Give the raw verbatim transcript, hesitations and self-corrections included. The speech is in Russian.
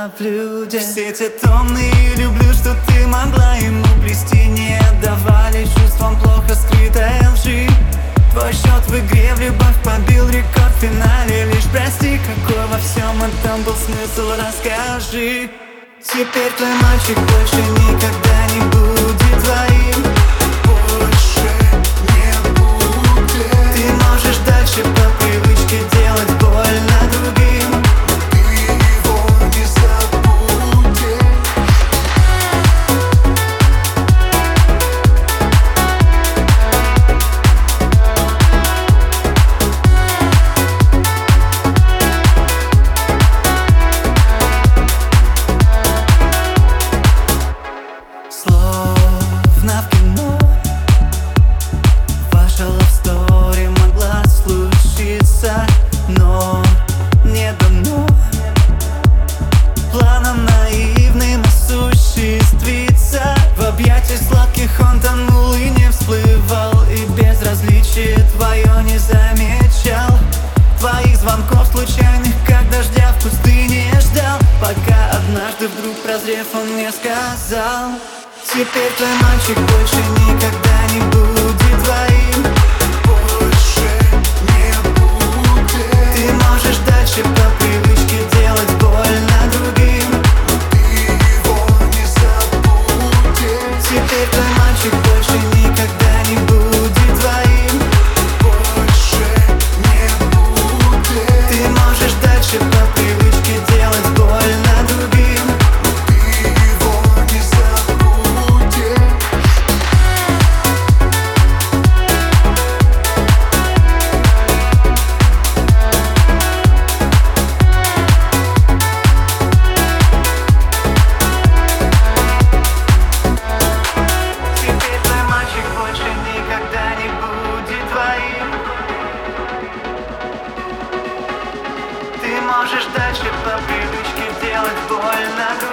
блюде. Все те томные люблю, что ты могла ему плести, не отдавали чувствам плохо скрытой лжи. Твой счет в игре в любовь побил рекорд в финале. Лишь прости, какой во всем этом был смысл, расскажи. Теперь твой мальчик больше никогда не будет твоим. Больше не будет. Ты можешь дальше по привычке делать больно другим. Ты его не забудешь. Словно в кино ваша лавстори могла случиться, но не дано планом наивным осуществиться. В объятиях сладких он тонул и не всплывал, и безразличие твое не замечал. Твоих звонков случайных, как дождя в пустыне ждал, пока однажды вдруг прозрев он мне сказал: теперь твой мальчик больше никогда не будет твоим. Больше не будет. Ты можешь дальше по привычке делать больно другим. Ты его не забудешь. Теперь твой мальчик больше никогда не будет твоим. Больше не будет. Ты можешь дальше по привычке делать больно другим. Ты его не забудешь. Теперь твой мальчик больше никогда не будет твоим. Ты можешь дальше по привычке делать больно.